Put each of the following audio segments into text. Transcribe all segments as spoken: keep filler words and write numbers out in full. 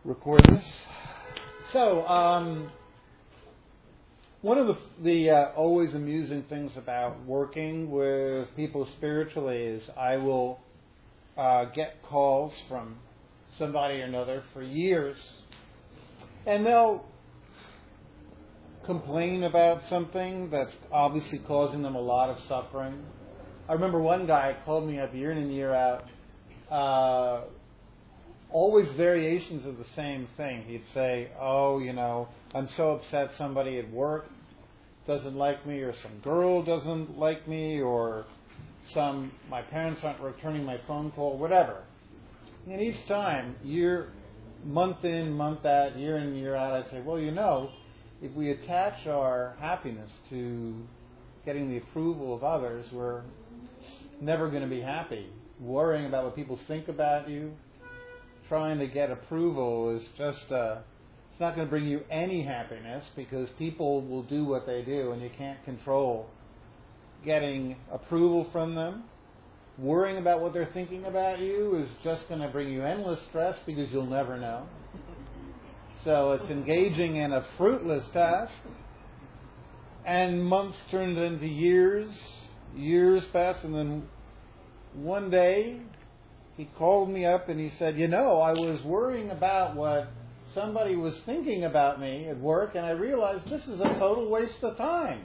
record this. So, um, one of the, the uh, always amusing things about working with people spiritually is I will uh, get calls from somebody or another for years, and they'll complain about something that's obviously causing them a lot of suffering. I remember one guy called me up year in and year out, uh, always variations of the same thing. He'd say, oh, you know, I'm so upset somebody at work doesn't like me, or some girl doesn't like me, or some my parents aren't returning my phone call, whatever. And each time, year, month in, month out, year in, year out, I'd say, well, you know, if we attach our happiness to getting the approval of others, we're never going to be happy. Worrying about what people think about you, trying to get approval is just, uh, it's not going to bring you any happiness, because people will do what they do and you can't control getting approval from them. Worrying about what they're thinking about you is just going to bring you endless stress, because you'll never know. So it's engaging in a fruitless task. And months turned into years, years passed, and then one day he called me up and he said, you know, I was worrying about what somebody was thinking about me at work, and I realized this is a total waste of time.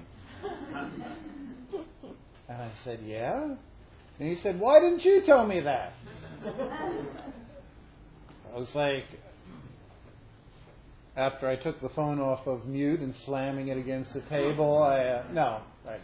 And I said, yeah? And he said, why didn't you tell me that? I was like, after I took the phone off of mute and slamming it against the table, I, uh, no. I,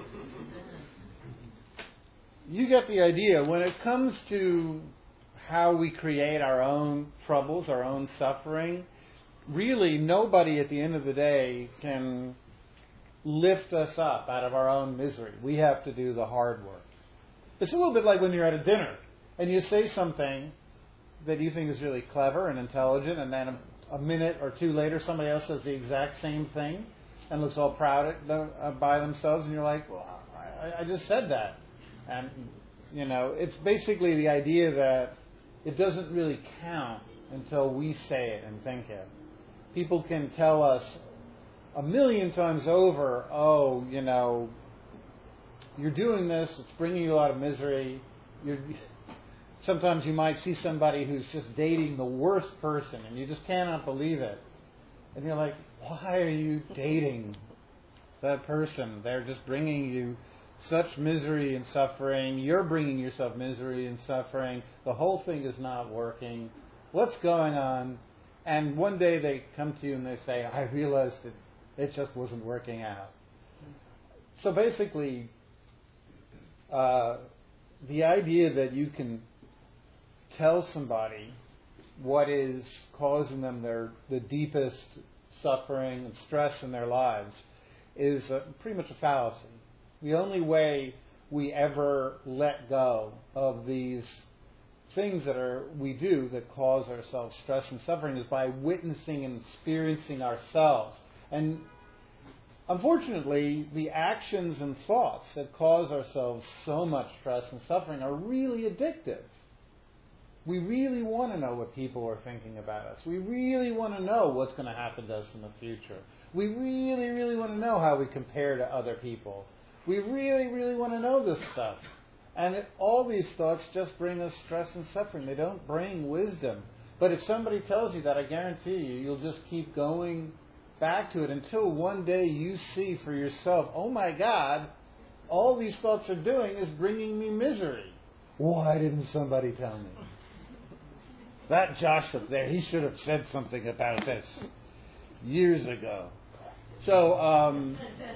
you get the idea. When it comes to how we create our own troubles, our own suffering, really nobody at the end of the day can lift us up out of our own misery. We have to do the hard work. It's a little bit like when you're at a dinner and you say something that you think is really clever and intelligent, and then a, a minute or two later somebody else says the exact same thing and looks all proud at the, uh, by themselves, and you're like, well, I, I just said that. And, you know, it's basically the idea that it doesn't really count until we say it and think it. People can tell us a million times over, oh, you know, you're doing this, it's bringing you a lot of misery. You're, sometimes you might see somebody who's just dating the worst person, and you just cannot believe it. And you're like, why are you dating that person? They're just bringing you such misery and suffering. You're bringing yourself misery and suffering. The whole thing is not working. What's going on? And one day they come to you and they say, I realized that it just wasn't working out. So basically, uh, the idea that you can tell somebody what is causing them their the deepest suffering and stress in their lives is uh, pretty much a fallacy. The only way we ever let go of these things that are we do that cause ourselves stress and suffering is by witnessing and experiencing ourselves. And unfortunately, the actions and thoughts that cause ourselves so much stress and suffering are really addictive. We really want to know what people are thinking about us. We really want to know what's going to happen to us in the future. We really, really want to know how we compare to other people. We really, really want to know this stuff. And it, all these thoughts just bring us stress and suffering. They don't bring wisdom. But if somebody tells you that, I guarantee you, you'll just keep going back to it until one day you see for yourself, oh my God, all these thoughts are doing is bringing me misery. Why didn't somebody tell me? That Joshua there, he should have said something about this years ago. So, um...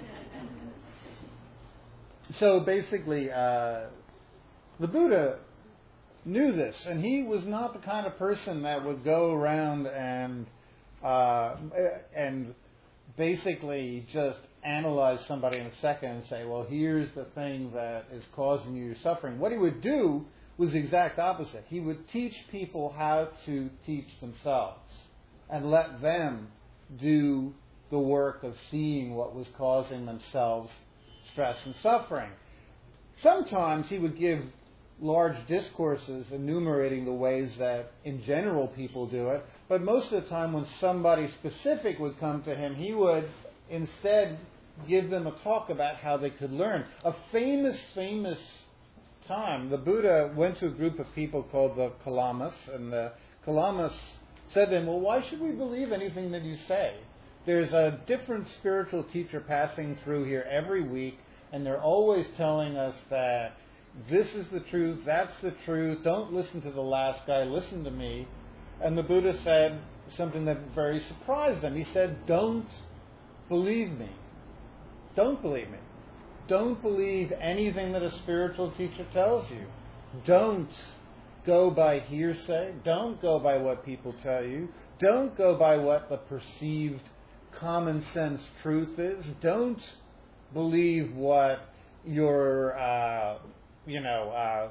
So basically, uh, the Buddha knew this, and he was not the kind of person that would go around and uh, and basically just analyze somebody in a second and say, well, here's the thing that is causing you suffering. What he would do was the exact opposite. He would teach people how to teach themselves and let them do the work of seeing what was causing themselves stress and suffering. Sometimes he would give large discourses enumerating the ways that in general people do it, but most of the time when somebody specific would come to him, he would instead give them a talk about how they could learn. A famous, famous time, the Buddha went to a group of people called the Kalamas, and the Kalamas said to him, well, why should we believe anything that you say? There's a different spiritual teacher passing through here every week, and they're always telling us that this is the truth, that's the truth, don't listen to the last guy, listen to me. And the Buddha said something that very surprised them. He said, don't believe me. Don't believe me. Don't believe anything that a spiritual teacher tells you. Don't go by hearsay. Don't go by what people tell you. Don't go by what the perceived common sense truth is. Don't believe what your, uh, you know, uh,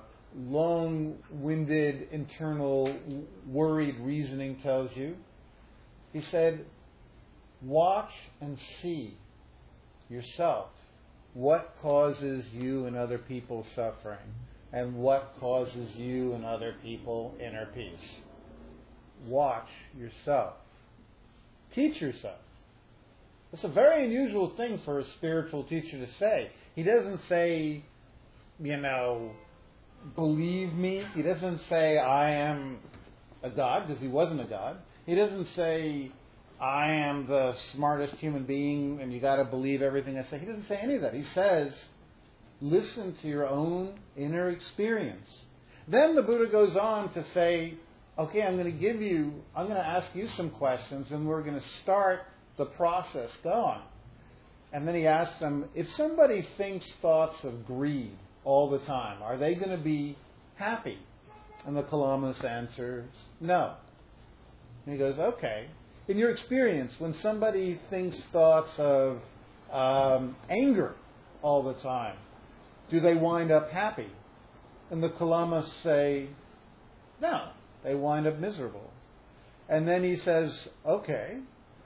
long-winded, internal, worried reasoning tells you. He said, watch and see yourself what causes you and other people suffering, and what causes you and other people inner peace. Watch yourself. Teach yourself. It's a very unusual thing for a spiritual teacher to say. He doesn't say, you know, believe me. He doesn't say, I am a god, because he wasn't a god. He doesn't say, I am the smartest human being and you got to believe everything I say. He doesn't say any of that. He says, listen to your own inner experience. Then the Buddha goes on to say, okay, I'm going to give you, I'm going to ask you some questions and we're going to start the process going. And then he asks them, if somebody thinks thoughts of greed all the time, are they going to be happy? And the Kalamas answers, no. And he goes, okay. In your experience, when somebody thinks thoughts of um, anger all the time, do they wind up happy? And the Kalamas say, no, they wind up miserable. And then he says, okay,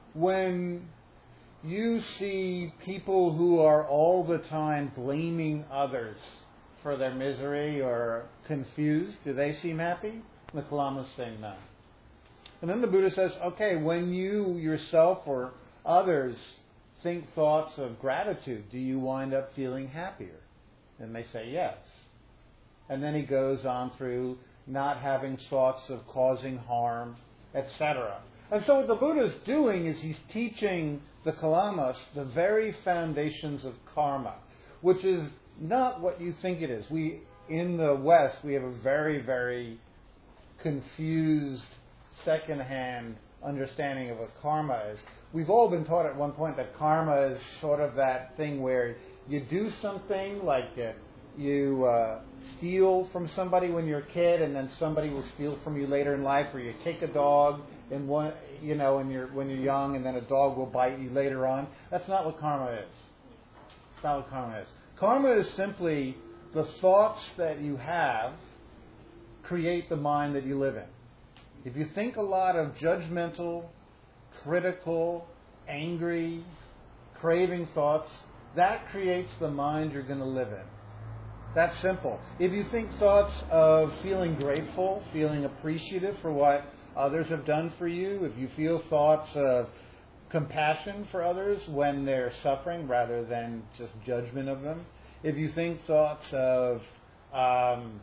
when you see people who are all the time blaming others for their misery or confused, do they seem happy? And the Kalamas say no. And then the Buddha says, okay, when you yourself or others think thoughts of gratitude, do you wind up feeling happier? And they say yes. And then he goes on through not having thoughts of causing harm, et cetera. And so what the Buddha is doing is he's teaching the Kalamas the very foundations of karma, which is not what you think it is. We, in the West, we have a very, very confused, second-hand understanding of what karma is. We've all been taught at one point that karma is sort of that thing where you do something like uh, you uh, steal from somebody when you're a kid, and then somebody will steal from you later in life, or you kick a dog in one, you know, when you're when you're young, and then a dog will bite you later on. That's not what karma is. That's not what karma is. Karma is simply the thoughts that you have create the mind that you live in. If you think a lot of judgmental, critical, angry, craving thoughts, that creates the mind you're going to live in. That's simple. If you think thoughts of feeling grateful, feeling appreciative for what others have done for you, if you feel thoughts of compassion for others when they're suffering rather than just judgment of them, if you think thoughts of um,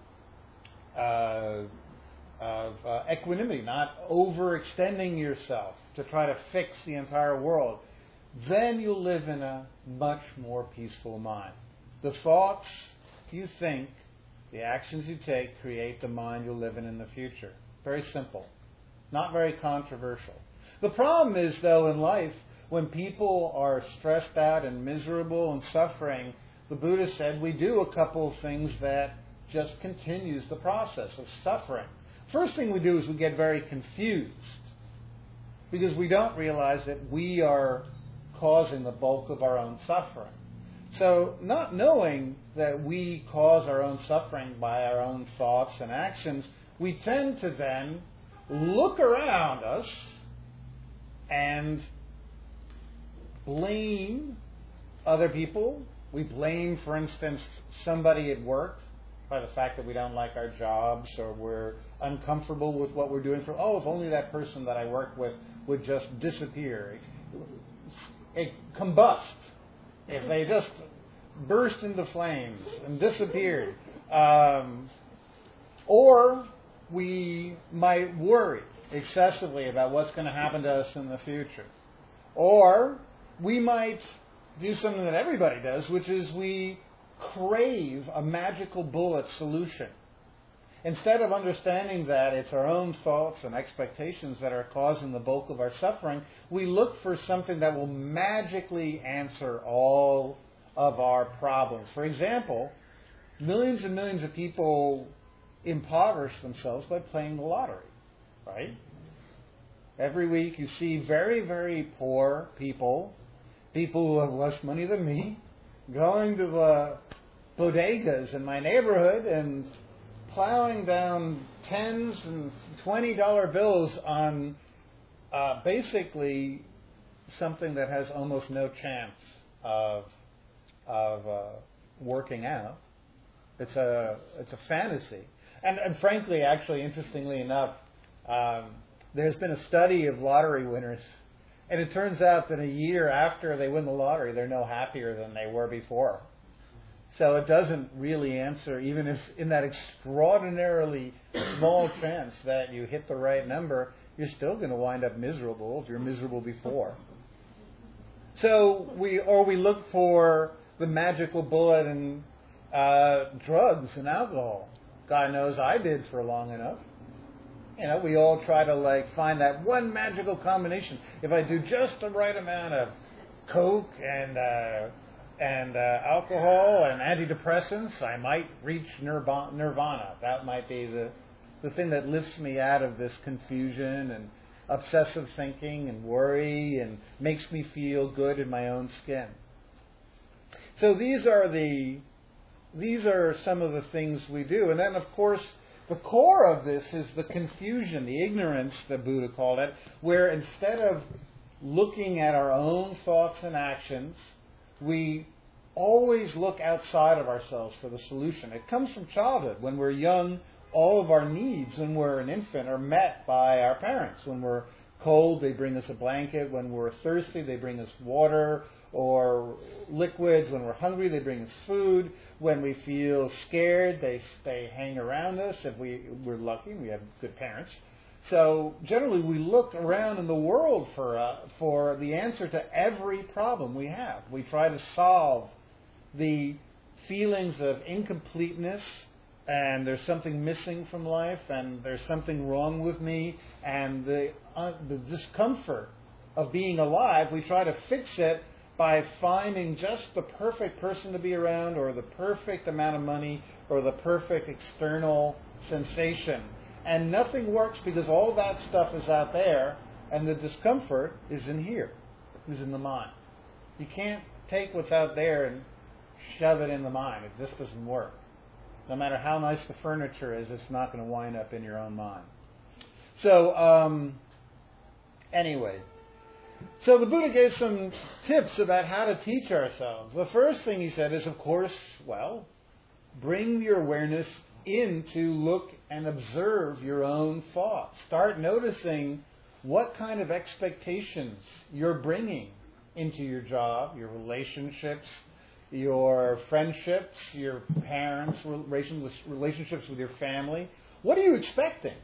uh, of uh, equanimity, not overextending yourself to try to fix the entire world, then you'll live in a much more peaceful mind. The thoughts you think, the actions you take, create the mind you'll live in in the future. Very simple. Not very controversial. The problem is, though, in life, when people are stressed out and miserable and suffering, the Buddha said we do a couple of things that just continues the process of suffering. First thing we do is we get very confused because we don't realize that we are causing the bulk of our own suffering. So not knowing that we cause our own suffering by our own thoughts and actions, we tend to then look around us and blame other people. We blame, for instance, somebody at work by the fact that we don't like our jobs or we're uncomfortable with what we're doing. For oh, if only that person that I work with would just disappear, it combust. If they just burst into flames and disappeared. Um, or we might worry excessively about what's going to happen to us in the future. Or we might do something that everybody does, which is we crave a magical bullet solution. Instead of understanding that it's our own thoughts and expectations that are causing the bulk of our suffering, we look for something that will magically answer all of our problems. For example, millions and millions of people impoverish themselves by playing the lottery, right? Every week you see very, very poor people, people who have less money than me, going to the bodegas in my neighborhood and plowing down tens and twenty dollar bills on uh, basically something that has almost no chance of of uh, working out. It's a it's a fantasy, and, and frankly, actually, interestingly enough, um, there's been a study of lottery winners, and it turns out that a year after they win the lottery, they're no happier than they were before. So it doesn't really answer, even if in that extraordinarily small chance that you hit the right number, you're still going to wind up miserable if you're miserable before. So we, or we look for the magical bullet in uh, drugs and alcohol. God knows I did for long enough. You know, we all try to like find that one magical combination. If I do just the right amount of coke and uh, and uh, alcohol and antidepressants, I might reach nirvana. That might be the the thing that lifts me out of this confusion and obsessive thinking and worry and makes me feel good in my own skin. So these are the these are some of the things we do. And then, of course, the core of this is the confusion, the ignorance that Buddha called it, where instead of looking at our own thoughts and actions, we always look outside of ourselves for the solution. It comes from childhood. When we're young, all of our needs when we're an infant are met by our parents. When we're cold, they bring us a blanket. When we're thirsty, they bring us water or liquids. When we're hungry, they bring us food. When we feel scared, they they hang around us. If we, we're lucky, we have good parents. So generally, we look around in the world for uh, for the answer to every problem we have. We try to solve the feelings of incompleteness, and there's something missing from life, and there's something wrong with me, and the uh, the discomfort of being alive. We try to fix it by finding just the perfect person to be around, or the perfect amount of money, or the perfect external sensation. And nothing works because all that stuff is out there, and the discomfort is in here, is in the mind. You can't take what's out there and shove it in the mind. It just doesn't work. No matter how nice the furniture is, it's not going to wind up in your own mind. So, um, anyway. So the Buddha gave some tips about how to teach ourselves. The first thing he said is, of course, well, bring your awareness in to look and observe your own thoughts. Start noticing what kind of expectations you're bringing into your job, your relationships, your friendships, your parents, relationships with your family. What are you expecting?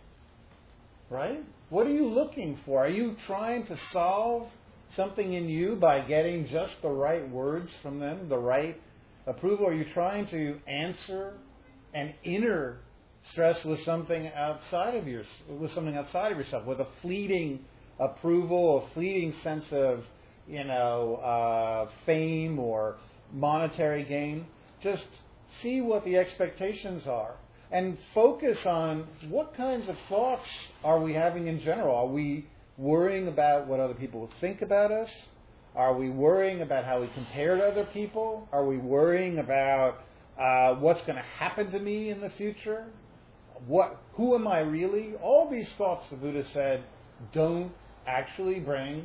Right? What are you looking for? Are you trying to solve something in you by getting just the right words from them, the right approval? Are you trying to answer an inner stress with something outside of your, with something outside of yourself, with a fleeting approval, a fleeting sense of, you know, uh, fame or monetary gain? Just see what the expectations are and focus on what kinds of thoughts are we having in general. Are we worrying about what other people will think about us? Are we worrying about how we compare to other people? Are we worrying about uh, what's going to happen to me in the future? What? Who am I really? All these thoughts, the Buddha said, don't actually bring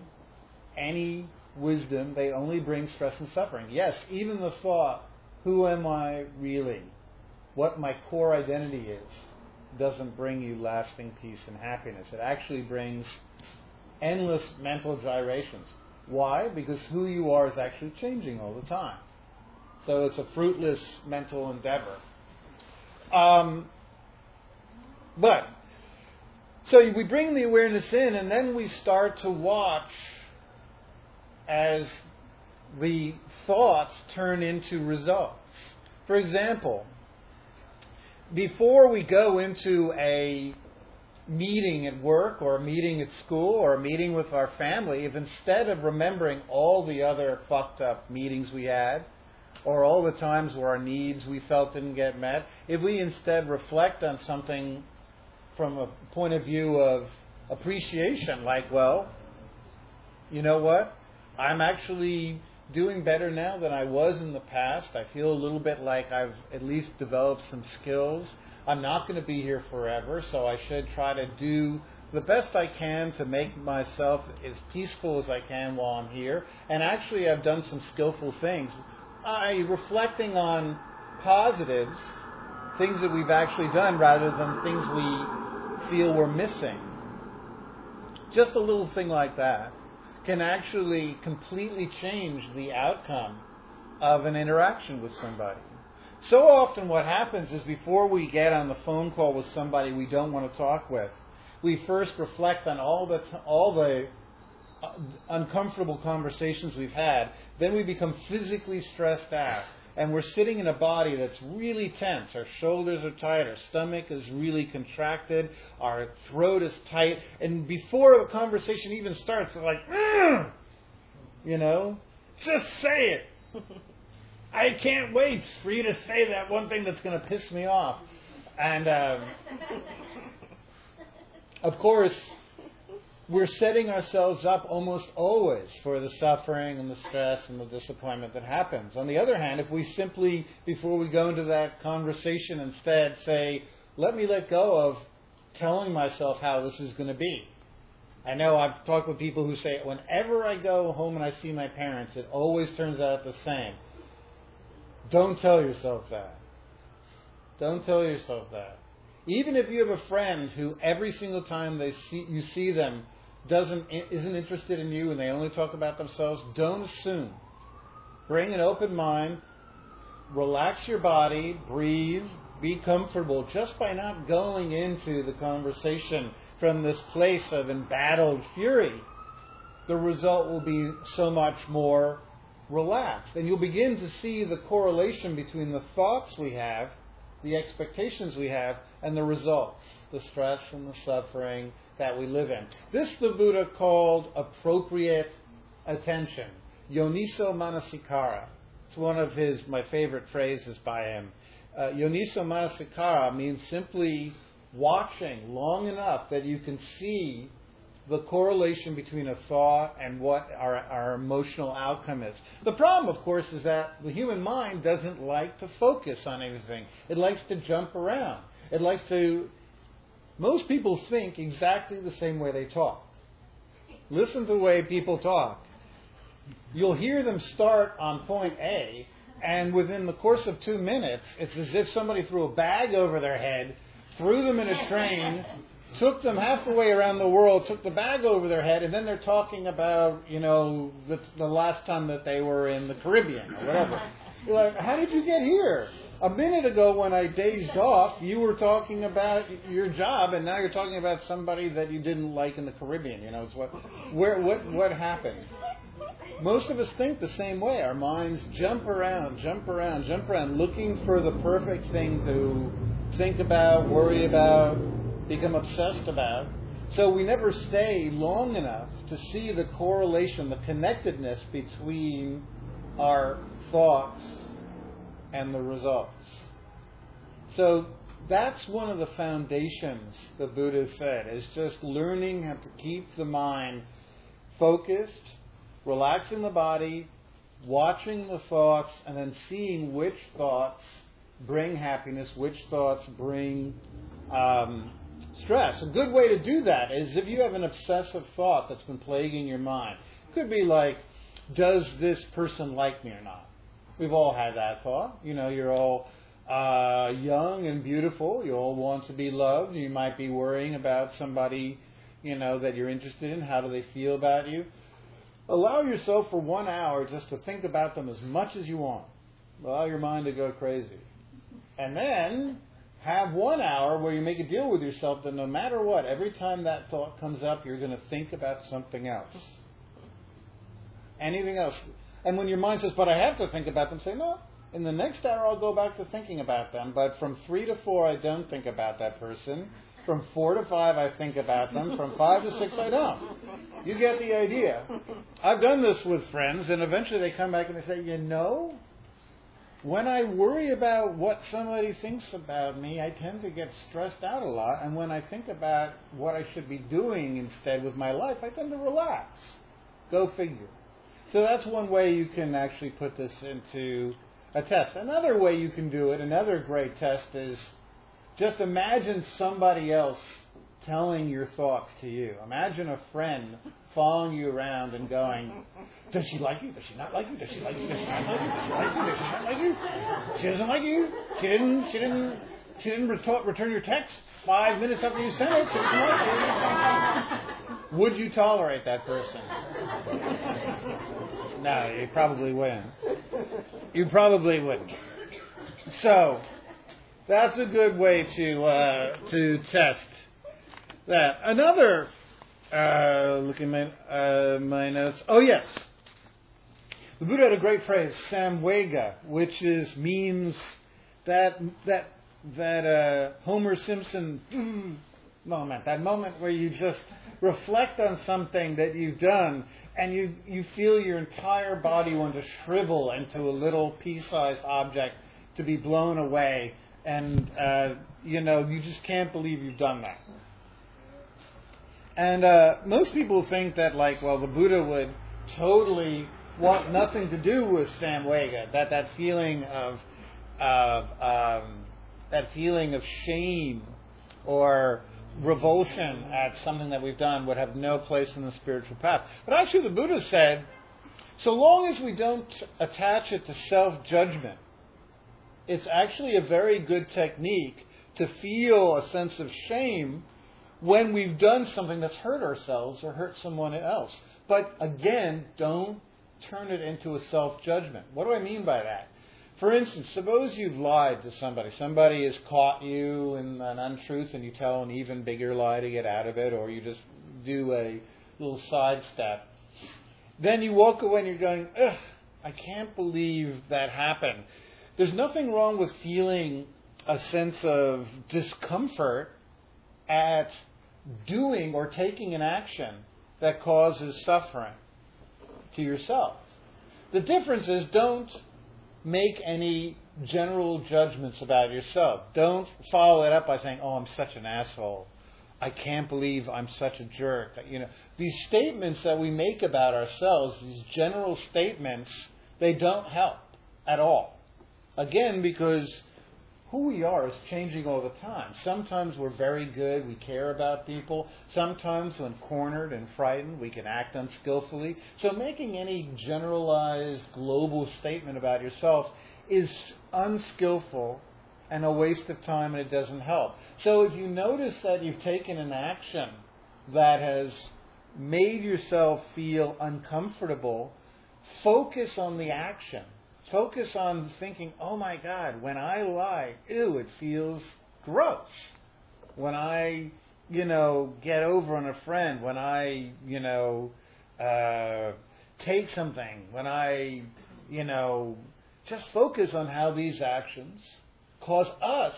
any wisdom. They only bring stress and suffering. Yes, even the thought, who am I really? what my core identity is doesn't bring you lasting peace and happiness. It actually brings endless mental gyrations. Why? Because who you are is actually changing all the time. So it's a fruitless mental endeavor. Um, but, so we bring the awareness in, and then we start to watch as the thoughts turn into results. For example, before we go into a meeting at work or a meeting at school or a meeting with our family, if instead of remembering all the other fucked up meetings we had or all the times where our needs we felt didn't get met, if we instead reflect on something from a point of view of appreciation, like, well, you know what? I'm actually doing better now than I was in the past. I feel a little bit like I've at least developed some skills. I'm not going to be here forever, so I should try to do the best I can to make myself as peaceful as I can while I'm here. And actually, I've done some skillful things. I reflecting on positives, things that we've actually done rather than things we feel we're missing. Just a little thing like that can actually completely change the outcome of an interaction with somebody. So often what happens is before we get on the phone call with somebody we don't want to talk with, we first reflect on all the, all the uncomfortable conversations we've had. Then we become physically stressed out. And we're sitting in a body that's really tense. Our shoulders are tight. Our stomach is really contracted. Our throat is tight. And before the conversation even starts, we're like, mm! you know, just say it. I can't wait for you to say that one thing that's going to piss me off. And, um, of course, we're setting ourselves up almost always for the suffering and the stress and the disappointment that happens. On the other hand, if we simply, before we go into that conversation, instead say, let me let go of telling myself how this is going to be. I know I've talked with people who say, whenever I go home and I see my parents, it always turns out the same. Don't tell yourself that. Don't tell yourself that. Even if you have a friend who every single time they see you see them doesn't isn't interested in you and they only talk about themselves, don't assume. Bring an open mind, relax your body, breathe, be comfortable just by not going into the conversation from this place of embattled fury. The result will be so much more relaxed. And you'll begin to see the correlation between the thoughts we have, the expectations we have, and the results, the stress and the suffering that we live in. This the Buddha called appropriate attention, Yoniso Manasikara. It's one of his my favorite phrases by him. Uh, Yoniso Manasikara means simply watching long enough that you can see the correlation between a thought and what our, our emotional outcome is. The problem, of course, is that the human mind doesn't like to focus on anything. It likes to jump around. It likes to... Most people think exactly the same way they talk. Listen to the way people talk. You'll hear them start on point A, and within the course of two minutes, it's as if somebody threw a bag over their head, threw them in a train, took them half the way around the world, took the bag over their head, and then they're talking about, you know, the, the last time that they were in the Caribbean or whatever. You're like, how did you get here? A minute ago when I dazed off, you were talking about your job, and now you're talking about somebody that you didn't like in the Caribbean. You know, it's what, where, what, what happened? Most of us think the same way. Our minds jump around, jump around, jump around, looking for the perfect thing to think about, worry about, become obsessed about. So we never stay long enough to see the correlation, the connectedness between our thoughts and the results. So that's one of the foundations the Buddha said, is just learning how to keep the mind focused, relaxing the body, watching the thoughts, and then seeing which thoughts bring happiness, which thoughts bring um, stress. A good way to do that is if you have an obsessive thought that's been plaguing your mind. It could be like, does this person like me or not? We've all had that thought. You know, you're all uh, young and beautiful. You'll want to be loved. You might be worrying about somebody, you know, that you're interested in. How do they feel about you? Allow yourself for one hour just to think about them as much as you want. Allow your mind to go crazy. And then have one hour where you make a deal with yourself that no matter what, every time that thought comes up, you're going to think about something else. Anything else. And when your mind says, but I have to think about them, say, no, in the next hour I'll go back to thinking about them. But from three to four, I don't think about that person. From four to five, I think about them. From five to six, I don't. You get the idea. I've done this with friends, and eventually they come back and they say, you know, when I worry about what somebody thinks about me, I tend to get stressed out a lot. And when I think about what I should be doing instead with my life, I tend to relax. Go figure. So that's one way you can actually put this into a test. Another way you can do it, another great test, is just imagine somebody else telling your thoughts to you. Imagine a friend following you around and going, does she like you? Does she not like you? Does she like you? Does she not like you? Does she like you? Does she not like you? She doesn't like you. She didn't. She didn't. She didn't retor- return your text five minutes after you sent it. She doesn't like you. Would you tolerate that person? No, you probably wouldn't. You probably wouldn't. So that's a good way to uh, to test that. Another. Uh, look at my, uh, my notes. Oh, yes. The Buddha had a great phrase, samvega, which is means that that that uh, Homer Simpson moment, that moment where you just reflect on something that you've done and you, you feel your entire body want to shrivel into a little pea-sized object to be blown away, and uh, you know, you just can't believe you've done that. And uh, most people think that, like, well, the Buddha would totally want nothing to do with samvega, that that feeling of of um, that feeling of shame or revulsion at something that we've done would have no place in the spiritual path. But actually, the Buddha said, so long as we don't attach it to self-judgment, it's actually a very good technique to feel a sense of shame when we've done something that's hurt ourselves or hurt someone else. But again, don't turn it into a self-judgment. What do I mean by that? For instance, suppose you've lied to somebody. Somebody has caught you in an untruth and you tell an even bigger lie to get out of it, or you just do a little sidestep. Then you walk away and you're going, ugh, I can't believe that happened. There's nothing wrong with feeling a sense of discomfort at doing or taking an action that causes suffering to yourself. The difference is, don't make any general judgments about yourself. Don't follow it up by saying, oh, I'm such an asshole. I can't believe I'm such a jerk. You know, these statements that we make about ourselves, these general statements, they don't help at all. Again, because who we are is changing all the time. Sometimes we're very good, we care about people. Sometimes when cornered and frightened, we can act unskillfully. So making any generalized global statement about yourself is unskillful and a waste of time, and it doesn't help. So if you notice that you've taken an action that has made yourself feel uncomfortable, focus on the action. Focus on thinking, oh my God, when I lie, ew, it feels gross. When I, you know, get over on a friend, when I, you know, uh, take something, when I, you know, just focus on how these actions cause us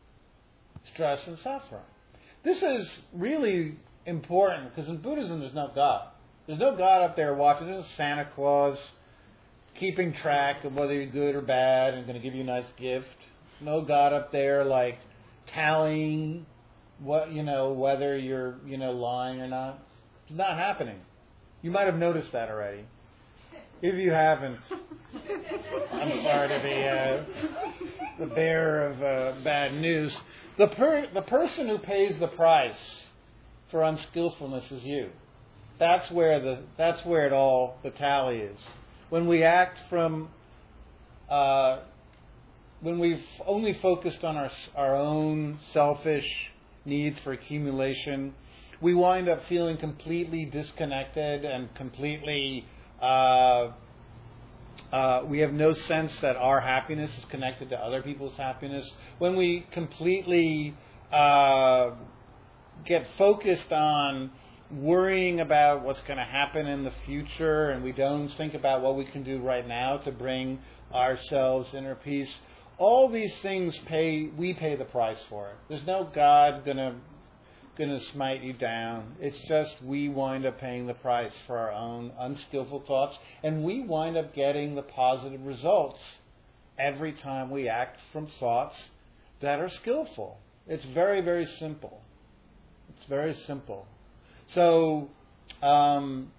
stress and suffering. This is really important because in Buddhism there's no God. There's no God up there watching. There's no Santa Claus keeping track of whether you're good or bad and going to give you a nice gift. No God up there like tallying what, you know, whether you're, you know, lying or not. It's not happening. You might have noticed that already. If you haven't, I'm sorry to be uh, the bearer of uh, bad news. The per- the person who pays the price for unskillfulness is you. That's where the that's where it all the tally is. When we act from uh, when we've only focused on our our own selfish needs for accumulation, we wind up feeling completely disconnected and completely. Uh, uh, we have no sense that our happiness is connected to other people's happiness. When we completely uh, get focused on worrying about what's going to happen in the future, and we don't think about what we can do right now to bring ourselves inner peace, all these things pay. We pay the price for it. There's no God gonna gonna smite you down. It's just we wind up paying the price for our own unskillful thoughts, and we wind up getting the positive results every time we act from thoughts that are skillful. It's very, very simple. It's very simple. So, um,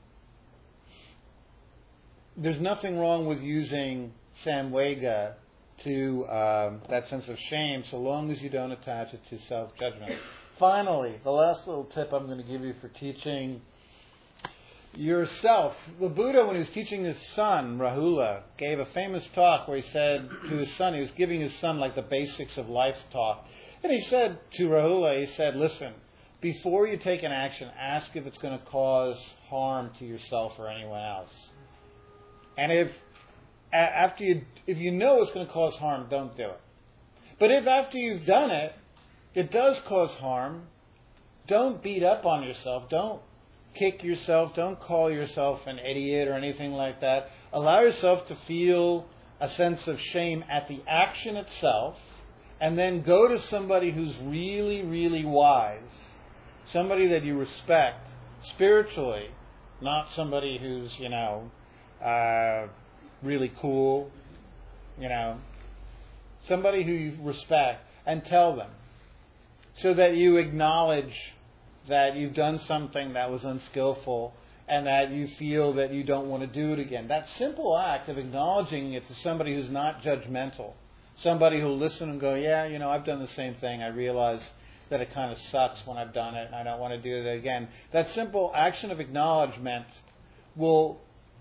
there's nothing wrong with using Samvega to um, that sense of shame, so long as you don't attach it to self-judgment. Finally, the last little tip I'm going to give you for teaching yourself. The Buddha, when he was teaching his son, Rahula, gave a famous talk where he said to his son, he was giving his son like the basics of life talk. And he said to Rahula, he said, listen, before you take an action, ask if it's going to cause harm to yourself or anyone else. And if after you, if you know it's going to cause harm, don't do it. But if after you've done it, it does cause harm, don't beat up on yourself. Don't kick yourself. Don't call yourself an idiot or anything like that. Allow yourself to feel a sense of shame at the action itself, and then go to somebody who's really, really wise, somebody that you respect spiritually, not somebody who's, you know, uh, really cool, you know, somebody who you respect, and tell them, so that you acknowledge that you've done something that was unskillful and that you feel that you don't want to do it again. That simple act of acknowledging it to somebody who's not judgmental, somebody who'll listen and go, yeah, you know, I've done the same thing. I realize that it kind of sucks when I've done it and I don't want to do it again. That simple action of acknowledgement will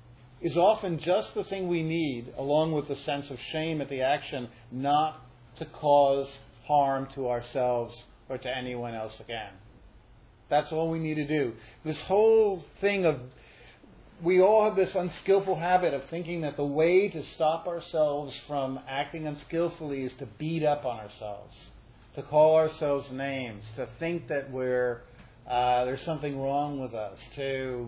is often just the thing we need, along with the sense of shame at the action, not to cause harm to ourselves or to anyone else again. That's all we need to do. This whole thing of, we all have this unskillful habit of thinking that the way to stop ourselves from acting unskillfully is to beat up on ourselves, to call ourselves names, to think that we're uh, there's something wrong with us, to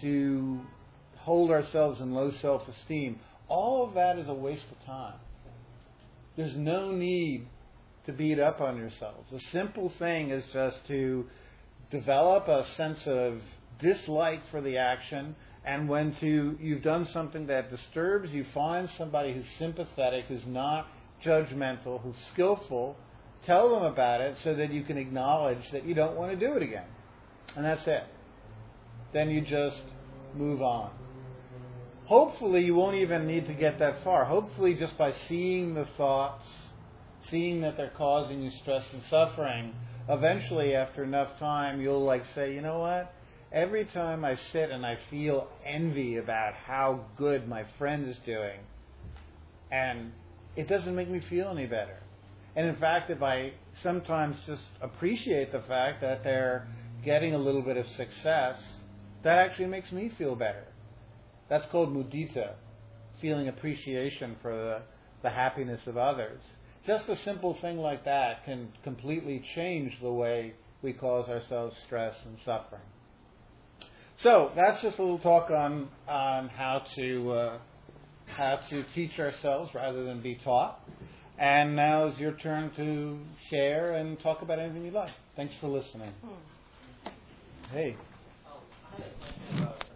to hold ourselves in low self-esteem. All of that is a waste of time. There's no need to beat up on yourselves. The simple thing is just to develop a sense of dislike for the action, and when to you've done something that disturbs you, find somebody who's sympathetic, who's not judgmental, who's skillful, tell them about it so that you can acknowledge that you don't want to do it again. And that's it. Then you just move on. Hopefully you won't even need to get that far. Hopefully just by seeing the thoughts, seeing that they're causing you stress and suffering, eventually after enough time you'll like say, you know what? Every time I sit and I feel envy about how good my friend is doing, and it doesn't make me feel any better. And in fact, if I sometimes just appreciate the fact that they're getting a little bit of success, that actually makes me feel better. That's called mudita, feeling appreciation for the, the happiness of others. Just a simple thing like that can completely change the way we cause ourselves stress and suffering. So that's just a little talk on on how to uh, how to teach ourselves rather than be taught. And now is your turn to share and talk about anything you'd like. Thanks for listening. Hey. Oh, I had a question about